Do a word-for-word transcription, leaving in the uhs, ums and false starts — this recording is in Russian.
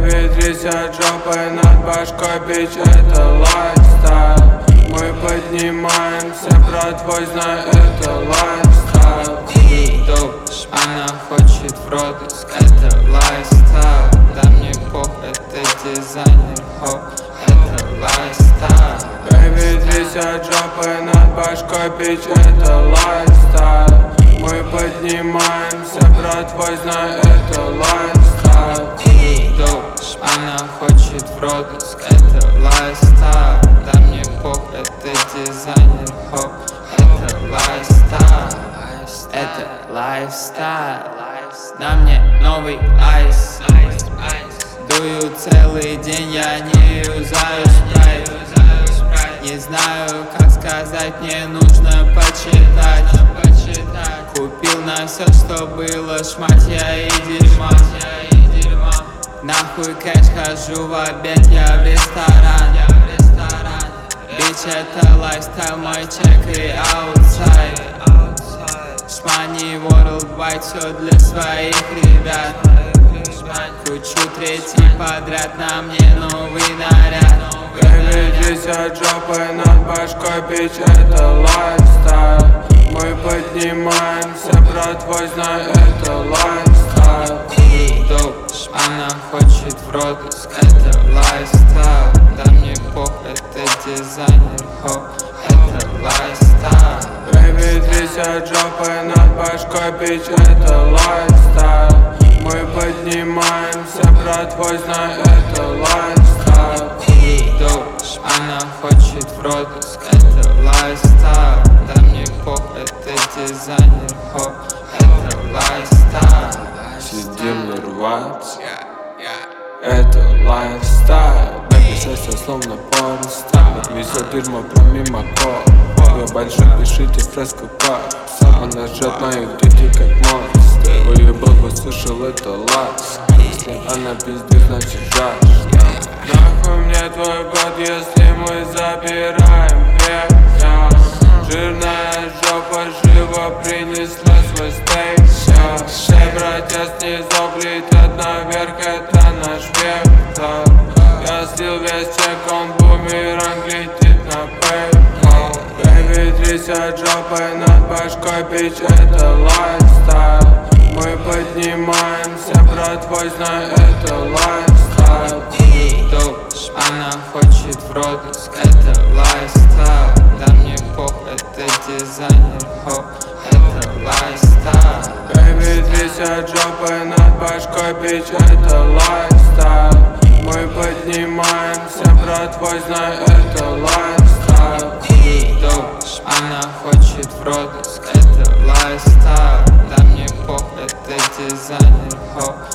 Бэйби, трясет жопой над башкой, бич, это лайфстайл. Мы поднимаемся, брат твой, знай, это лайфстайл. Доп, она хочет в рот, это лайфстайл. Да мне похуй, это дизайнер, хоп, это лайфстайл. Бэйби, трясет жопой над башкой, бич, это лайфстайл. Мы поднимаемся, брат твой, знай, это лайфстайл. Доп, она хочет в рот, это лайфстайл. Да мне похуй, это дизайнер, хоп, это лайфстайл. Это лайфстайл. На мне новый айс. Дую целый день, я не юзаю спрайт. Не знаю, как сказать, мне нужно почитать. Купил на все, что было, шматья и дерьма. Нахуй кэш, хожу в обед, я в ресторан. Бич, это лайфстайл, мой чек и аутсайд. Шмани worldwide, все для своих ребят. Кручу третий подряд, на мне новый наряд. Бэйби, трясет жопой над башкой, бич, это лайфстайл. Мы поднимаемся, брат твой, знай, это лайфстайл. Доп, она хочет в рот, это лайфстайл. Да мне похуй, это дизайнер, хоп, это лайфстайл. Бэйби, трясет жопой над башкой, бич, это лайфстайл. Мы поднимаемся, брат твой, знай, это лайфстайл. Доп, она хочет в рот, это лайфстайл. Да мне похуй, это дизайнер, хоп, это лайфстайл. Сидим не рваться, это лайфстайл. Бэйби, счастье словно порнстайл. Везет дерьмо промимо коп. Я большой, пишите фреску пап. Она жжет мою тетю как монстр. Уебал, услышал, это лайф. Если она пиздит, значит жаж. Нахуй мне твой год, если мы забираем век. Жирная жопа живо принесла свой стейк. Все братья снизу глядят наверх, это наш вектор. Я слил весь чек, он бумеранг летит на PayPal. Бэйби, трясет жопой над башкой, бич, это лайфстайл. Мы поднимаемся, брат твой, знай, это лайфстайл. Доп, она хочет в рот, это лайфстайл. Да мне похуй, это дизайнер, хоп, это лайфстайл. Бэйби, трясет жопой над башкой, бич, это лайфстайл. Мы поднимаемся, брат твой, знай, это лайфстайл. Доп, она хочет в рот, это лайфстайл. Да мне похуй, это дизайнер, хоп,